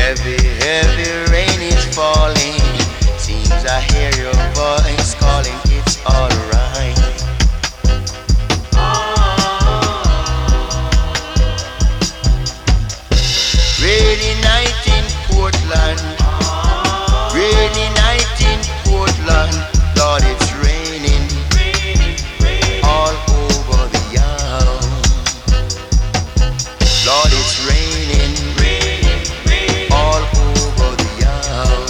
Heavy, heavy rain is falling. Seems I hear your voice calling. It's alright. Rainy night in Portland. Rainy night in Portland. Lord, it's raining all over the yard. Lord, it's raining all over the yard.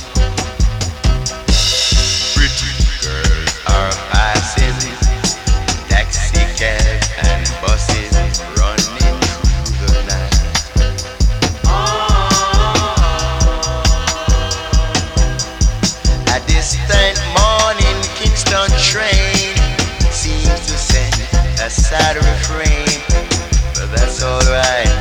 Pretty girls are passing, taxi cabs and buses running through the night. A distant morning Kingston train seems to send a sad refrain, but that's alright.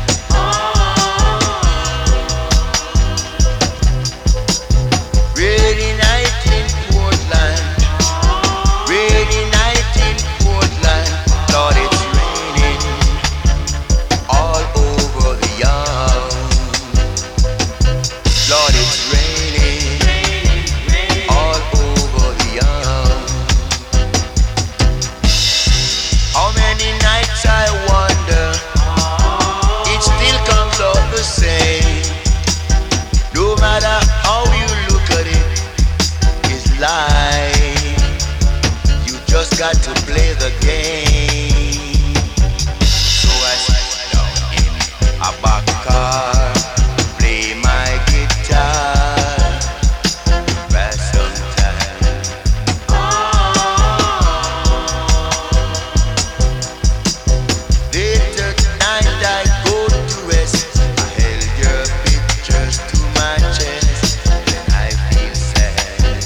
Rainy night in Portland. Rainy night in Portland. Lord, it's raining all over the yard. Lord, it's raining all over the yard. How many nights I wonder, it still comes out the same. No matter how you look at it, it's life. You just got to play the game. So I sit down in a back car, play my guitar, pass some time. Late at night I go to rest. I held your pictures to my chest, then I feel sad.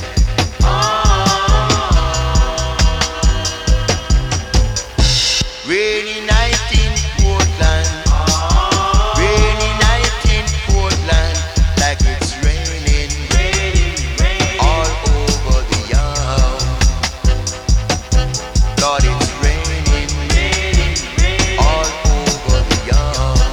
Rainy night in Portland. Rainy night in Portland. Like it's raining all over the yard. Lord, it's raining all over the yard.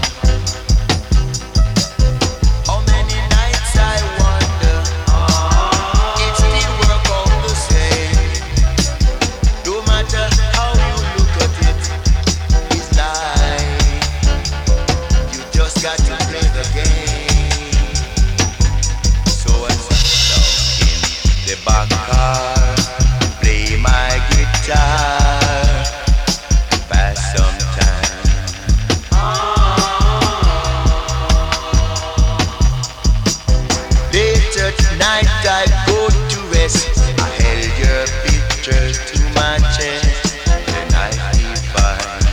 How many nights I wonder, it still work out the same. No matter how you look at it, it's life. You just got to play the game. So I sit down in the back car, play my guitar, pass some time. Late at night I go to rest. I held your pictures to my chest, then I feel fine.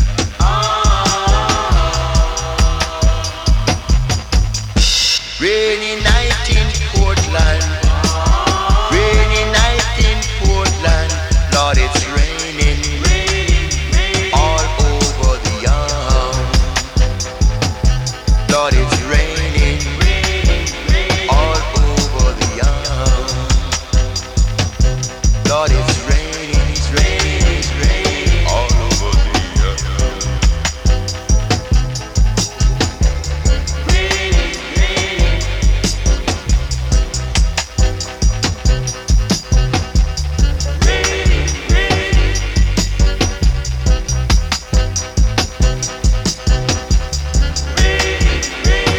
Rainy night in Portland. Rainy night in Portland. Lord, it's raining all over the yard. Lord, it's raining all over the yard. Lord, it's raining, it's raining, it's raining all over the yard. Raining, raining.